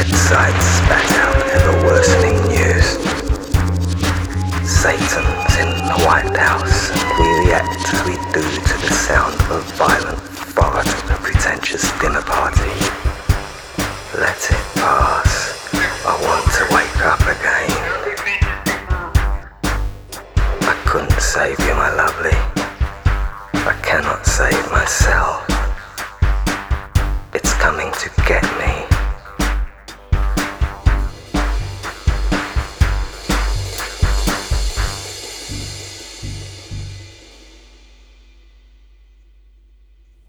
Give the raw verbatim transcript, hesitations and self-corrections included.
bedside spat out ever-worsening news. Satan's in the White House, and we react as we do to the sound of a violent fart at a pretentious dinner party. Let it pass. I want to wake up again. I couldn't save you,